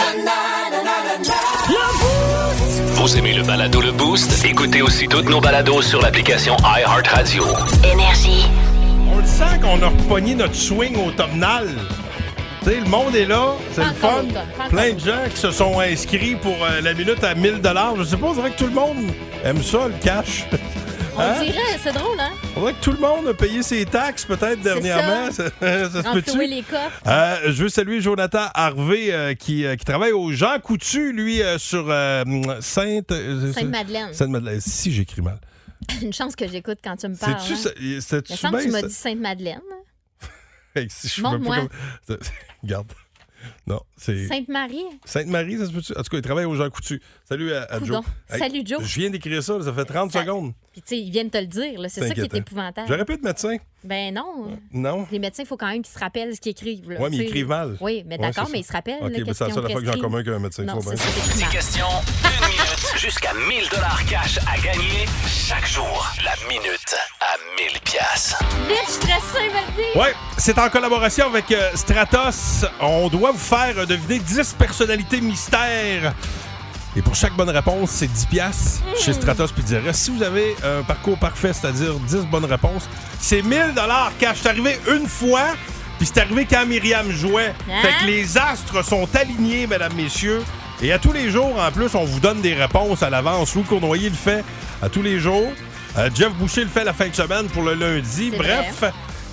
Vous aimez le balado Le Boost? Écoutez aussi toutes nos balados sur l'application iHeartRadio. Énergie. On le sent qu'on a repogné notre swing automnal. Tu sais, le monde est là, c'est Pas le fun. encore automne, pas encore Plein de gens qui se sont inscrits pour euh, la minute à mille dollars. Je sais pas, c'est vrai que tout le monde aime ça, le cash. On Hein? dirait, c'est drôle, hein? On dirait que tout le monde a payé ses taxes, peut-être, dernièrement. Ça, ça se peut-tu? Renflouer les coffres. Euh, je veux saluer Jonathan Harvey euh, qui, euh, qui travaille au Jean Coutu, lui, euh, sur euh, Sainte... euh, Sainte-Madeleine. Sainte-Madeleine. Si, j'écris mal. Une chance que j'écoute quand tu me parles. C'est-tu... hein. ça- c'est-tu Il me semble que bien, tu m'as ça? dit Sainte-Madeleine. Hey, si je sais même pas Montre-moi. comment- Regarde. Non, c'est... Sainte-Marie. Sainte-Marie, ça se peut-tu? En tout cas, il travaille au Jean Coutu. Salut à, à Joe. Coudon. Salut, Joe. Je viens d'écrire ça, là, ça fait trente secondes. Puis, tu sais, ils viennent te le dire. là. C'est ça qui est inquiétant. épouvantable. J'aurais pu être médecin. Ben non. Non. Les médecins, il faut quand même qu'ils se rappellent ce qu'ils écrivent. là, Ouais, mais tu ils sais. écrivent mal. Oui, mais Ouais, d'accord, c'est mais ça. ils se rappellent. OK, là, ben qu'est-ce c'est la qu'ils seule ont fois que j'ai en prescrit. commun qu'un médecin. Non, faut bien. ça, c'est écrit Dix mal. questions, une minute, jusqu'à mille dollars cash à gagner chaque jour. La minute à mille piastres. Vite, je suis stressée, vas-y. Ouais, c'est en collaboration avec euh, Stratos. On doit vous faire euh, deviner dix personnalités mystères. Et pour chaque bonne réponse, c'est dix piastres chez Stratos Pizzeria. Si vous avez un parcours parfait, c'est-à-dire dix bonnes réponses, c'est mille dollars cash. C'est arrivé une fois, puis c'est arrivé quand Myriam jouait. Hein? Fait que les astres sont alignés, mesdames, messieurs. Et à tous les jours, en plus, on vous donne des réponses à l'avance. Louis Cournoyer le fait à tous les jours. Euh, Jeff Boucher le fait la fin de semaine pour le lundi. C'est Bref, vrai.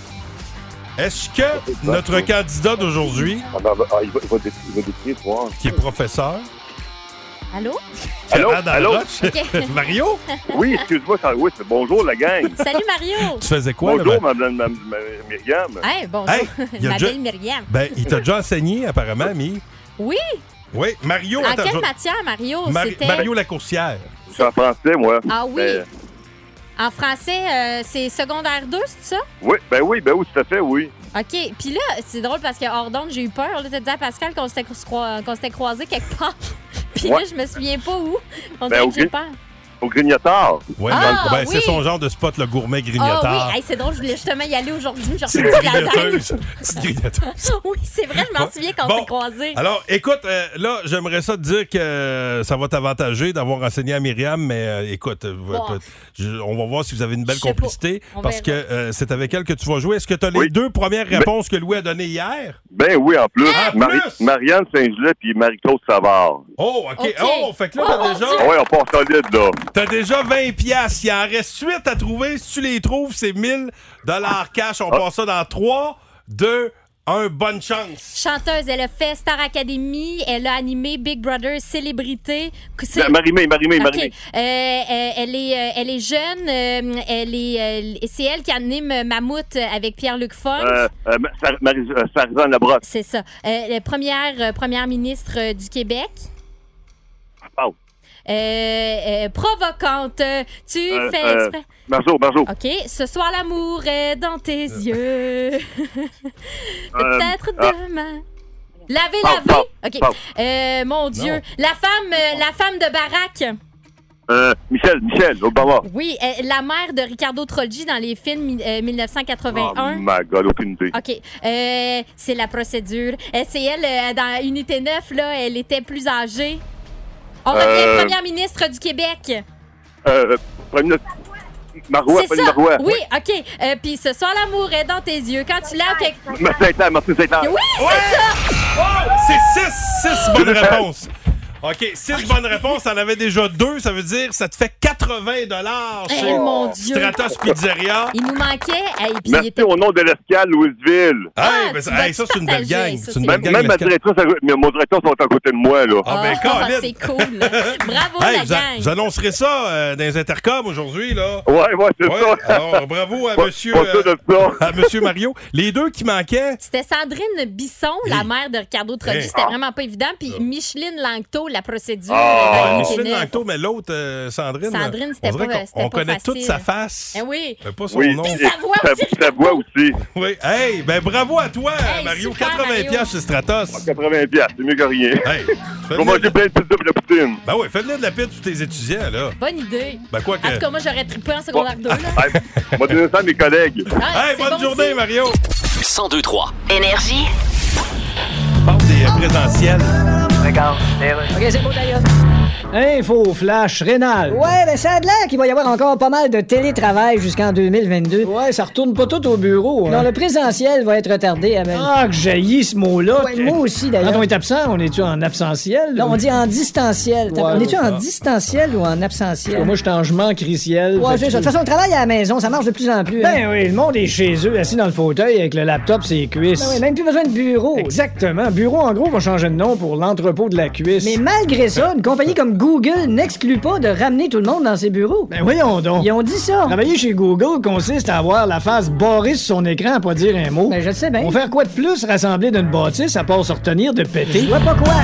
est-ce que notre candidat d'aujourd'hui, Ah, ben, ah, il va, il va dé- il va décrire, toi. qui est professeur, Allô? Allô? Ferrand Allô? Roche, OK. Mario, Oui, excuse-moi, ça, oui, c'est bonjour la gang. Salut, Mario. tu faisais quoi? bonjour, là, madame ma, ma- ma- Myriam. Hey, bonjour. Hey, il y a Ma déjà- belle Myriam. Ben, il t'a déjà enseigné, apparemment, Mi. Oui. Oui, Mario, En attends, quelle je- matière, Mario? Mari- C'était... Mario Lacourcière. Je suis en français, moi. Ah oui? Ben, En français, euh, c'est secondaire deux, c'est ça? oui, ben oui, ben oui, tout à fait, oui. OK. Puis là, c'est drôle parce que hors d'onde, j'ai eu peur. Là, t'as dit à Pascal qu'on s'était, croi- qu'on s'était croisés quelque part. Puis Ouais. là, je me souviens pas où. On Ben, dirait au que j'ai gri- peur. Au grignoteur. Ouais, Ah, ben, c'est oui. son genre de spot, le gourmet Ah grignoteur. oui, hey, c'est drôle, je voulais justement y aller aujourd'hui. J'ai C'est reçu une du lasagne. grignoteuse. C'est une grignoteuse. Oui, c'est vrai, je m'en souviens quand on Bon, s'est croisés. Alors, écoute, euh, là, j'aimerais ça te dire que euh, ça va t'avantager d'avoir enseigné à Myriam, mais euh, écoute, euh, Bon. peut- je- on va voir si vous avez une belle Je sais pas. complicité, On parce que verra. euh, c'est avec elle que tu vas jouer. Est-ce que tu as les Oui. deux premières réponses que Louis a données hier? Ben oui, en plus. Ah, Mari- plus? Marianne Saint-Gelais puis Marie-Claude Savard. Oh, OK. OK. Oh, fait que là, Oh, t'as mon déjà... Dieu. Ah ouais, on part solide, là. T'as déjà vingt piastres. Il en reste huit à trouver. Si tu les trouves, c'est mille dollars cash. On Ah. passe ça dans trois, deux, un. Bonne chance. Chanteuse, elle a fait Star Academy, elle a animé Big Brother Célébrité. C'est- Ben, Marie-Mé, Marie-Mé, OK. Marie-Mé. Euh, euh, elle, est, euh, elle est jeune. euh, elle est, euh, c'est elle qui anime Mammouth avec Pierre-Luc Funk. Euh, euh, Sar- Marie- euh, Sarzanne Labrosse. C'est ça. Euh, la première, euh, première ministre euh, du Québec. Oh. Euh, euh, provocante. Euh, Tu Euh, fais euh, exprès. Marceau, Marceau. OK. Ce soir, l'amour est dans tes Euh. yeux. Peut-être ah. demain. Laver, Pau, laver. pau, OK. pau. Euh, mon Dieu. Non. La femme, euh, la femme de Barack. Euh, Michel, Michel, Obama. Oui, euh, la mère de Ricardo Troggi dans les films euh, mille neuf cent Oh quatre-vingt-un. my God, aucune idée. OK. Euh, c'est la procédure. Euh, c'est elle, euh, dans Unité neuf, là, elle était plus âgée. On revient Euh, première ministre du Québec. Euh, premier ministre. Marois, c'est Pauline ça. Marois. Oui, OK. Euh, Puis ce soir, l'amour est dans tes yeux. Quand tu lèves quelque... Martin Saint-Clair, Martin Saint-Clair. Oui, c'est ça! Oh, c'est six, six bonnes réponses. OK, six bonnes réponses. T'en avais déjà deux. Ça veut dire que ça te fait quatre-vingts dollars Eh, chez mon Dieu. Stratos Pizzeria. Il nous manquait. Hey, puis il Merci était... au nom de l'escale Louisville. Ah, Hey, ben, tu ça- vas hey, ça, te c'est une belle partager, gang. ça, C'est une c'est belle Même, gang. même ma l'escale. directrice, mes- mon directeur sont à côté de moi, là. Ah, ben, Ah, Colin. c'est cool. Bravo, Hey, la vous, a- gang. vous annoncerez ça euh, dans les intercoms aujourd'hui, là. Ouais, ouais, c'est Ouais, ça. alors, bravo à Pas- monsieur, pas sûr de ça. à monsieur Mario. Les deux qui manquaient, C'était Sandrine Bisson, la mère de Ricardo Troggi. Hey. C'était vraiment pas évident. Puis Micheline Langto, la procédure. Ah, dans euh, Unité Micheline neuf. Langto, mais l'autre, euh, Sandrine. Sandrine, on c'était dirait pas- qu'on- c'était On pas connaît facile. toute sa face. Eh oui. mais pas son Oui, nom. et sa voix sa, aussi, sa voix aussi. Oui. Hey, ben bravo à toi, Hey, Mario. super, quatre-vingts Mario. piastres chez Stratos. quatre-vingts piastres, c'est mieux que rien. Hey, Je fais vais manger venir... plein de pizza et de la poutine. Ben oui, fais venir de la pite tous tes étudiants, là. Bonne idée. Ben quoi que... En tout cas, moi, j'aurais trippé en secondaire deux. Là. Hey, on va donner ça à mes collègues. Ah, Hey, c'est bonne bon journée, aussi. Mario. cent deux trois. Énergie. On parle des euh, présentiels. Regarde, OK, c'est beau, d'ailleurs. Info flash rénal. Ouais, ben ça a l'air qu'il va y avoir encore pas mal de télétravail jusqu'en deux mille vingt-deux. Ouais, ça retourne pas tout au bureau. Hein. Non, le présentiel va être retardé à... Ah, que j'haïs ce mot-là. Ouais, moi aussi, d'ailleurs. Quand on est absent, on est-tu en absentiel? Non, on dit en distanciel. Ouais, on est-tu ouais. en distanciel ou en absentiel? Moi, je suis en je manque criciel. Ouais, c'est ça. De toute façon, le travail à la maison, ça marche de plus en plus. Ben hein. oui, le monde est chez eux, assis dans le fauteuil avec le laptop sur les cuisses. Ben oui, même plus besoin de bureau. Exactement. Bureau, en gros, va changer de nom pour l'entrepôt de la cuisse. Mais malgré ça, une compagnie comme Google n'exclut pas de ramener tout le monde dans ses bureaux. Ben voyons donc. Ils ont dit ça. Travailler chez Google consiste à avoir la face barrée sur son écran à pas dire un mot. Ben je le sais bien. On va faire quoi de plus rassembler d'une bâtisse à part se retenir de péter? Je vois pas quoi.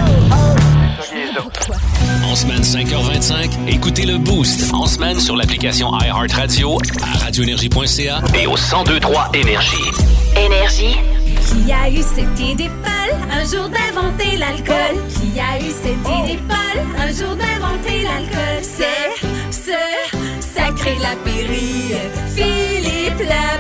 En semaine cinq heures vingt-cinq, écoutez le Boost. En semaine sur l'application iHeartRadio, à radio énergie point c a et au cent deux point trois Énergie. Énergie. Qui a eu cette idée folle un jour d'inventer l'alcool? Qui a eu cette idée folle un jour d'inventer l'alcool? C'est ce sacré Lapéry, Philippe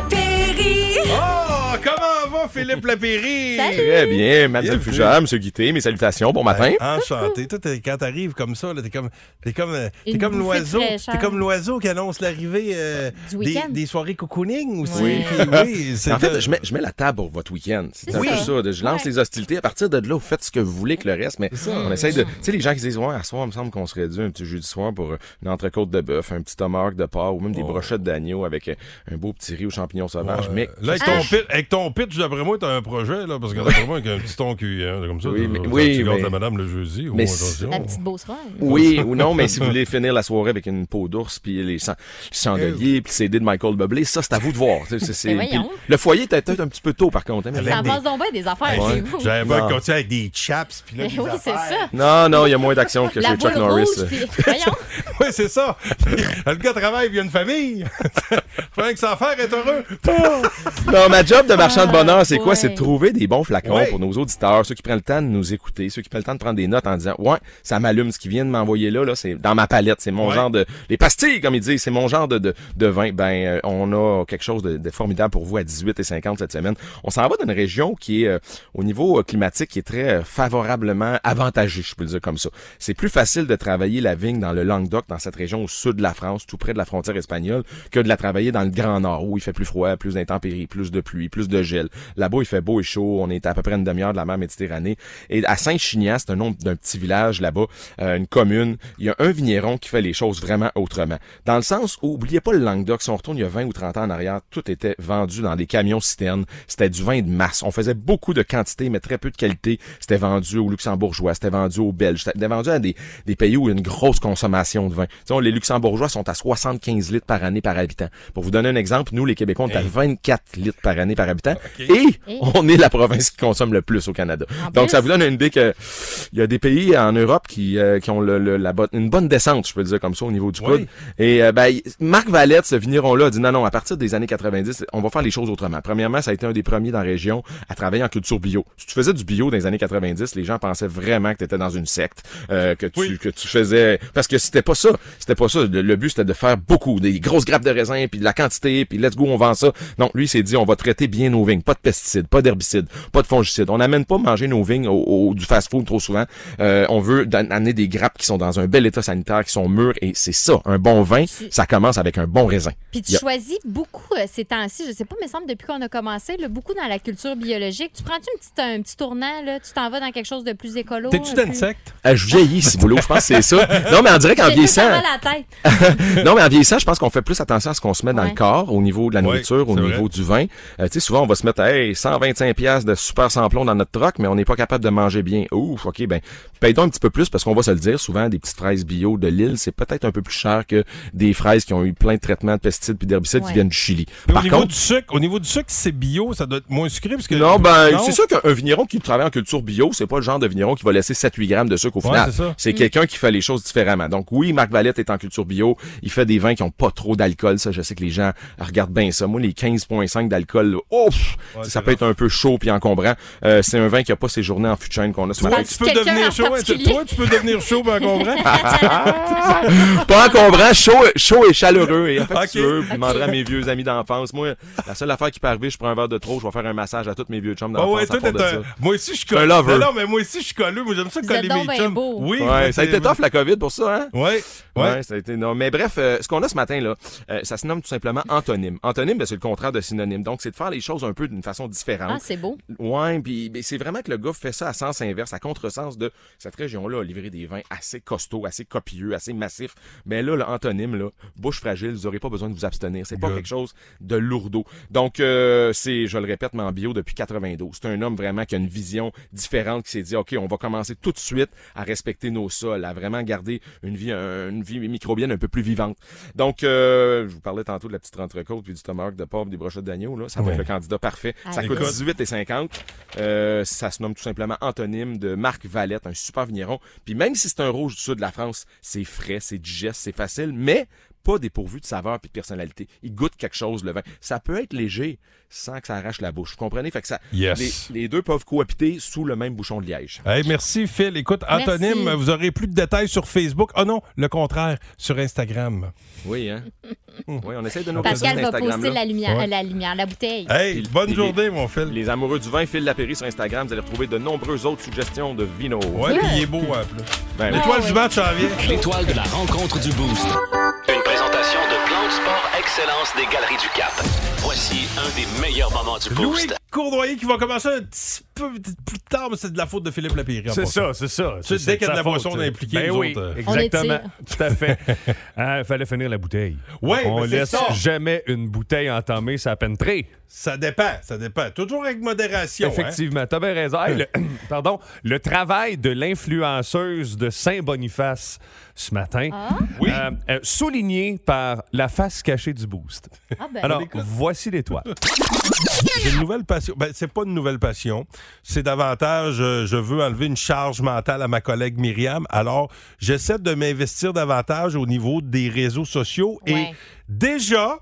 Lapéry. Oh, comment va Philippe Lapéry? Salut. Très bien, Mademoiselle Fugère, M. Guité, mes salutations, bon matin. Ben, enchanté. Toi, t'es- quand t'arrives comme ça, là, t'es comme, t'es comme, euh, t'es Une comme bouffée de l'oiseau. fraîcheur. T'es comme l'oiseau qui annonce l'arrivée euh, Du des, week-end. des soirées cocooning aussi. Oui. Puis, oui, c'est En fait, de- je mets, je mets la table pour votre week-end. C'est C'est un ça. peu ça. de- Je lance Ouais. les hostilités. À partir de là, vous faites ce que vous voulez avec le reste, mais on essaye de... Tu sais, les gens qui disent, ouais, à soir, il me semble qu'on serait dû un petit jeudi soir pour euh, une entrecôte de bœuf, un petit tomahawk de porc ou même des brochettes d'agneau avec euh, un beau petit riz aux champignons sauvages. Ouais. Mais Là, avec Ah. ton, pitch, avec ton pitch, d'après moi, t'as un projet, là, parce que d'après moi, avec un petit ton cuit, hein, comme ça. Oui, là, mais- là, oui, tu gardes mais- la madame le jeudi. mais oh, c'est- attention. La petite beauceronne. oui ou non, mais si vous voulez finir la soirée avec une peau d'ours puis les chan- chandeliers puis le C D de Michael Bublé, ça, c'est à vous de voir. C'est- c'est- c'est- Mais voyons. puis le foyer était peut-être un petit peu tôt, par contre. hein, mais- Ça en des- passe donc bien des affaires Ouais. chez vous. J'avais pas Non. continué avec des chaps, puis là, Mais des oui, c'est affaires. ça. Non, non, il y a moins d'action que La chez Chuck boule Norris. rouge, puis voyons. Oui, c'est ça. Le gars travaille, il y a une famille. Fait que sa affaire est heureux. Non, ma job de marchand de bonheur, c'est quoi? ouais. C'est de trouver des bons flacons Ouais. pour nos auditeurs, ceux qui prennent le temps de nous écouter, ceux qui prennent le temps de prendre des notes en disant, ouais, ça m'allume, ce qu'ils viennent de m'envoyer là, là, c'est dans ma palette, c'est mon Ouais. genre de, les pastilles, comme ils disent, c'est mon genre de, de, de vin. Ben, euh, on a quelque chose de, de formidable pour vous à dix-huit et cinquante cette semaine. On s'en va dans une région qui est, euh, au niveau euh, climatique, qui est très euh, favorablement avantagée, je peux le dire comme ça. C'est plus facile de travailler la vigne dans le Languedoc, dans cette région au sud de la France, tout près de la frontière espagnole, que de la travailler dans le Grand Nord, où il fait plus froid, plus d'intempéries, plus de pluie, plus de gel. Là-bas, il fait beau et chaud. On est à peu près une demi-heure de la mer Méditerranée. Et à Saint-Chinian, c'est un nom d'un petit village là-bas, euh, une commune. Il y a un vigneron qui fait les choses vraiment autrement. Dans le sens où, oubliez pas le Languedoc, si on retourne il y a vingt ou trente ans en arrière, tout était vendu dans des camions-citernes. C'était du vin de masse. On faisait beaucoup de quantité, mais très peu de qualité. C'était vendu aux Luxembourgeois, c'était vendu aux Belges, c'était vendu à des, des pays où il y a une grosse consommation de vin. Tu sais, les Luxembourgeois sont à soixante-quinze litres par année par habitant. Pour vous donner un exemple, nous, les Québécois, on est à Hey. vingt-quatre litres par année par habitant. Ok. Et Hey. on est la province qui consomme le plus au Canada. En Donc, plus. ça vous donne une idée que il y a des pays en Europe qui, euh, qui ont le, le- la bo- une bonne descente, je peux le dire comme ça, au niveau du coude. Oui. Et euh, ben, il- Marc Valette, ce vigneron-là, a dit non, non, à partir des années quatre-vingt-dix, on va faire les choses autrement. Premièrement, ça a été un des premiers dans la région à travailler en culture bio. Si tu faisais du bio dans les années quatre-vingt-dix, les gens pensaient vraiment que tu étais dans une secte, euh, que tu Oui. que tu faisais... Parce que c'était pas ça. C'était pas ça. Le, le but, c'était de faire beaucoup, des grosses grappes de raisin, puis de la quantité, puis let's go, on vend ça. Non, lui, il s'est dit, on va traiter bien nos vignes. Pas de pesticides, pas d'herbicides, pas de fongicides. On n'amène pas manger nos vignes au, au- du fast-food trop souvent. Euh, on veut dan- amener des grappes qui sont dans un bel état sanitaire, qui sont mûres, et c'est ça. Un bon vin, ça commence avec un bon raisin. Puis tu Il y a- choisis beaucoup euh, ces temps-ci, je sais pas, mais il me semble depuis qu'on a commencé, là, beaucoup dans la culture biologique. Tu prends-tu une petite, un petit tournant, là, tu t'en vas dans quelque chose de plus écolo? T'es-tu un peu- d'insecte? Euh, je vieillis, si boulot, je pense que c'est ça. Non, mais on dirait qu'en J'ai tout vieillissant... mal à la tête. non, mais en vieillissant, je pense qu'on fait plus attention à ce qu'on se met dans Ouais. le corps, au niveau de la Ouais, nourriture, au c'est niveau vrai. du vin. Euh, tu sais, souvent, on va se mettre à hey, cent vingt-cinq piastres de super samplon dans notre troc, mais on n'est pas capable de manger bien. Ouf, OK, ben, paye-donc un petit peu plus, parce qu'on va se le dire, souvent, des petites fraises bio de l'île, c'est peut-être un peu plus cher que des fraises qui ont eu plein de traitements de pesticides puis d'herbicides Ouais. qui viennent du Chili. Mais au Par niveau contre, du sucre, au niveau du sucre, si c'est bio, ça doit être moins sucré parce que non, ben, Non? c'est sûr qu'un vigneron qui travaille en culture bio, c'est pas le genre de vigneron qui va laisser sept huit grammes de sucre au Ouais, final. c'est ça. C'est quelqu'un qui fait les choses différemment. Donc oui, Marc Valette est en culture bio. Il fait des vins qui ont pas trop d'alcool. Ça, je sais que les gens regardent bien ça. Moi, les quinze virgule cinq d'alcool, là, oh, pff, Ouais, ça c'est peut peut être un peu chaud puis encombrant. Euh, c'est un vin qui a pas ses journées en fût de chêne qu'on a ce matin. Tu peux devenir chaud, hein, toi, tu peux devenir chaud puis encombrant. Pas encombrant, chaud, chaud et chaleureux et affectueux. Okay. Je demanderai à mes vieux amis d'enfance. Moi, la seule affaire qui peut arriver, je prends un verre de trop, je vais faire un massage à tous mes vieux chums d'enfance. Oh ouais, toi, à part de un... ça. Moi aussi, je suis collé. Non, non, mais moi aussi, je suis collé. Moi, j'aime ça coller mes chums. Oui, ouais, ça a été tough la COVID pour ça, hein? Oui. Ouais. Ouais, ça a été non. Mais bref, euh, ce qu'on a ce matin là, euh, ça se nomme tout simplement antonyme. Antonyme, ben, c'est le contraire de synonyme. Donc, c'est de faire les choses un peu d'une façon différente. Ah, c'est beau. Ouais, puis ben, c'est vraiment que le gars fait ça à sens inverse, à contresens de cette région-là a livré des vins assez costauds, assez copieux, assez massifs. Mais là, l'antonyme, là, bouche fragile, vous n'aurez pas besoin de vous abstenir. C'est pas Good. quelque chose de lourdeau. Donc, euh, c'est, je le répète, mais en bio depuis quatre-vingt-douze. C'est un homme vraiment qui a une vision différente, qui s'est dit, OK, on va commencer tout de suite à respecter nos sols, à vraiment garder une vie, un, une vie microbienne un peu plus vivante. Donc, euh, je vous parlais tantôt de la petite entrecôte puis du tomahawk de porc, des brochettes d'agneau, là. Ça va ouais. être le candidat parfait. Ah, ça écoute. coûte dix-huit et cinquante. Euh, ça se nomme tout simplement Antonyme de Marc Valette, un super vigneron. Puis même si c'est un rouge du sud de la France, c'est frais, c'est digeste, c'est facile, mais pas dépourvu de saveur puis de personnalité. Il goûte quelque chose, le vin. Ça peut être léger sans que ça arrache la bouche. Vous comprenez? Fait que ça, yes. les, les deux peuvent cohabiter sous le même bouchon de liège. Hey, merci, Phil. Écoute, Merci. Antonyme, vous aurez plus de détails sur Facebook. Oh non, le contraire, sur Instagram. Oui, hein? oui, on essaie de nous Pascal va Instagram, poster là. la lumière, Ouais. la lumière, la bouteille. Hey, bonne Les- journée, mon Phil. Les amoureux du vin, Phil Lapéry sur Instagram, vous allez retrouver de nombreuses autres suggestions de vino. Ouais, puis il est beau, en plus. Ben, L'étoile du match en vient. L'étoile de la rencontre du Boost. Une présentation de Plan de Sport Excellence des Galeries du Cap. Voici un des meilleurs moments du Louis Boost. Cournoyer qui va commencer un petit peu plus tard, mais c'est de la faute de Philippe Lapéry. en C'est passant. ça, c'est ça. Tu sais, dès qu'il y a de la boisson impliquée, ben nous oui, autres, euh, exactement. On Tout à fait. Il fallait finir la bouteille. Ouais, On mais c'est laisse ça. jamais une bouteille entamée, ça pénétrer. Ça dépend, ça dépend. Toujours avec modération. Effectivement, t'as bien raison. Hey, le, pardon, le travail de l'influenceuse de Saint-Boniface ce matin, Ah. Oui. euh, euh, souligné par la face cachée du Boost. Ah ben. Alors, voici l'étoile. J'ai une nouvelle passion. Ben, c'est pas une nouvelle passion. C'est davantage, euh, je veux enlever une charge mentale à ma collègue Myriam. Alors, j'essaie de m'investir davantage au niveau des réseaux sociaux. Ouais. Et déjà,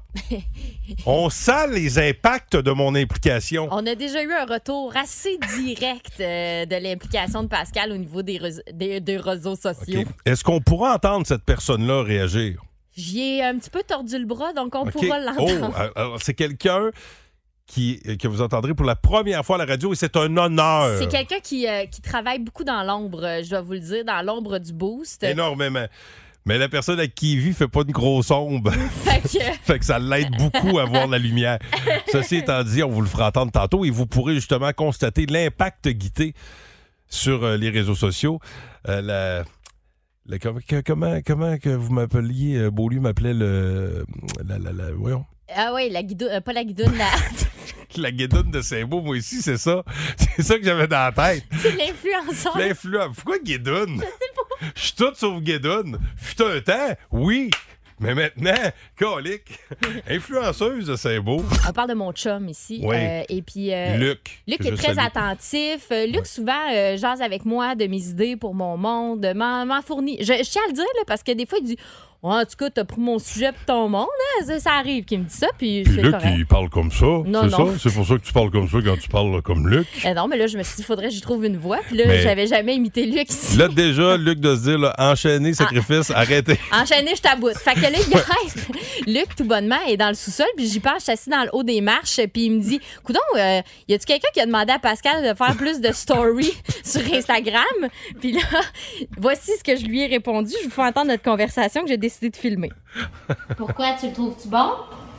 on sent les impacts de mon implication. On a déjà eu un retour assez direct euh, de l'implication de Pascal au niveau des, réseaux- des, des réseaux sociaux. OK. Est-ce qu'on pourra entendre cette personne-là réagir? J'y ai un petit peu tordu le bras, donc on OK. pourra l'entendre. Oh, alors, c'est quelqu'un qui, que vous entendrez pour la première fois à la radio et c'est un honneur. C'est quelqu'un qui, euh, qui travaille beaucoup dans l'ombre, euh, je dois vous le dire, dans l'ombre du Boost. Énormément. Mais la personne avec qui il vit fait pas une grosse ombre. Fait que... fait que ça l'aide beaucoup à voir la lumière. Ceci étant dit, on vous le fera entendre tantôt et vous pourrez justement constater l'impact guité sur euh, les réseaux sociaux. Euh, la... le- comment, que- comment, comment que vous m'appeliez, euh, Beaulieu m'appelait le... La, la, la, voyons. Ah oui, la guidoune, euh, pas la guidoune, la... La guédoune de Saint-Beau, moi aussi, c'est ça. C'est ça que j'avais dans la tête. c'est l'influenceur. L'influence. Pourquoi guédoune? Je sais pas. Je suis tout sauf guédoune. Fut un temps, oui. Mais maintenant, colique. Influenceuse de Saint-Beau. On parle de mon chum ici. Oui. Euh, et puis, euh, Luc. Luc que est je très salue. attentif. Euh, Luc, souvent, euh, jase avec moi de mes idées pour mon monde, m'en, m'en fournit. Je, je tiens à le dire, là, parce que des fois, il dit oh, en tout cas, t'as pris mon sujet pour ton monde. Hein? Ça, ça arrive qu'il me dit ça, puis, Puis c'est Luc, correct. il parle comme ça. Non, c'est non. ça? C'est pour ça que tu parles comme ça quand tu parles comme Luc. Eh non, mais là, je me suis dit, il faudrait que j'y trouve une voix. Puis là, Mais- j'avais jamais imité Luc ici. Là, déjà, Luc de se dire, là, enchaîner, sacrifice, arrêtez. Enchaîné, je t'aboute. Fait que là, hier, Luc, tout bonnement, est dans le sous-sol, puis j'y pense, je suis assis dans le haut des marches, puis il me dit coudonc, euh, y a-tu quelqu'un qui a demandé à Pascal de faire plus de stories sur Instagram? Puis là, voici ce que je lui ai répondu. Je vous fais entendre notre conversation que j'ai décidé de filmer. Pourquoi tu le trouves-tu bon?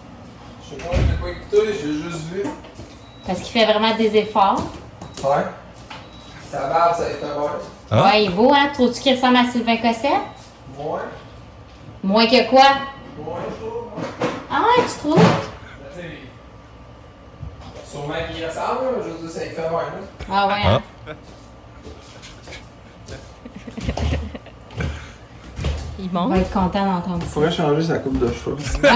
Je sais pas, j'ai pas écouté, j'ai juste vu. Parce qu'il fait vraiment des efforts. Ouais. Sa barbe, ça fait voir. Ah. Ouais, il est beau, hein? Trouves-tu qu'il ressemble à Sylvain Cossette? Ouais. Moins que quoi? Ouais, je trouve. Ah ouais, tu trouves? Tu sais, sûrement qu'il ressemble, là, je veux dire, ça lui fait voir, là. Ah ouais, hein? Il monte. Il va être content d'entendre ça. Faudrait changer sa coupe de cheveux. ça,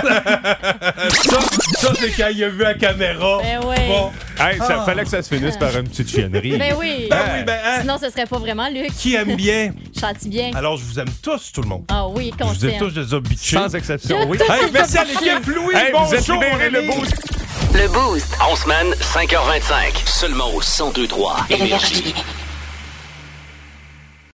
ça c'est quand il a vu la caméra. Ben oui. Bon. Hey, ça Ah. fallait que ça se finisse par une petite chiennerie. Ben oui. Ben oui, ben, hein. Sinon, ce serait pas vraiment Luc. Qui aime bien? Chantis bien. Alors, je vous aime tous, tout le monde. Ah oui, Je vous aime conscient. tous, je les ai bitchés. Sans exception, oui. Hey, merci à l'équipe Louis. Hey, bon vous êtes show, libérés, mon le ami. Boost. Le Boost. En semaine, cinq heures vingt-cinq. Seulement au cent deux trois Énergie. Énergie.